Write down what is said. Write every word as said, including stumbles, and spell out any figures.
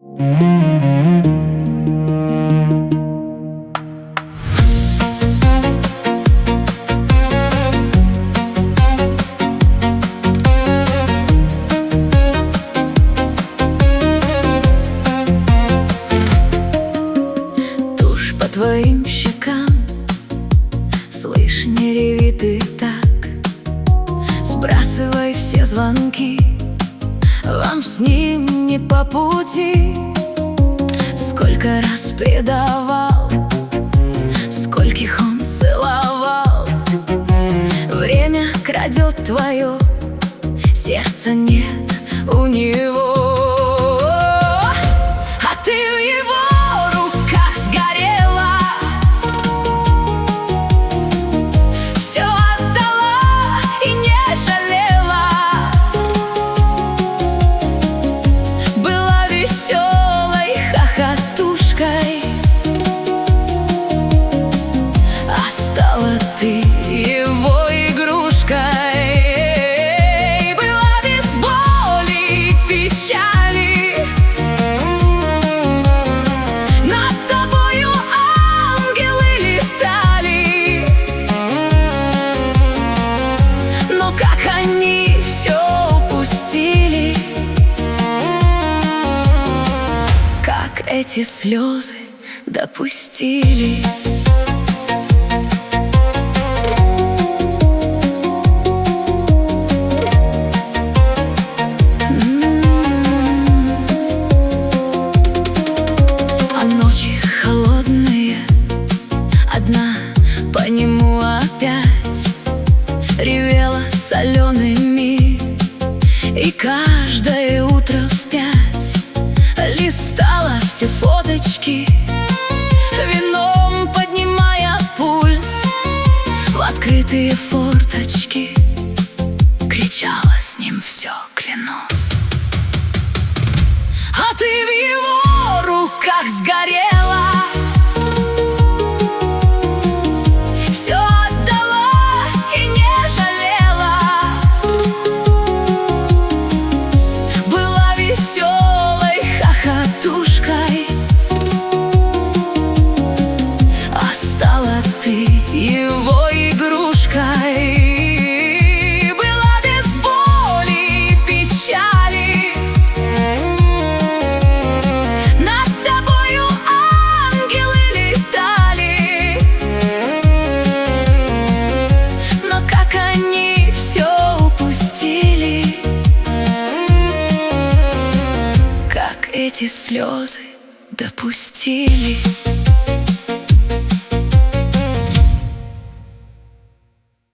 Тушь по твоим щекам, слышь, не реви ты так. Сбрасывай все звонки, вам с ним не по пути. Сколько раз предавал, скольких он целовал. Время крадет твое, сердца нет у него, а ты в его руках сгорела. Все отдала и не жалела. Была веселой хохотушкой, а стала ты его игрушкой. Была без боли и печали, над тобою ангелы летали. Но как они все упустили, как эти слезы допустили. А ночи холодные, одна по нему опять ревела солеными, и каждое утро в пять листала все фоточки, вином поднимая пульс в открытые форточки. Кричала с ним: все, клянусь. А ты в его руках сгорела. Все отдала и не жалела. Была веселой хохотушкой, а стала ты его игрушкой. Была без боли и печали, над тобою ангелы летали. Но как они все упустили, как эти слезы допустили.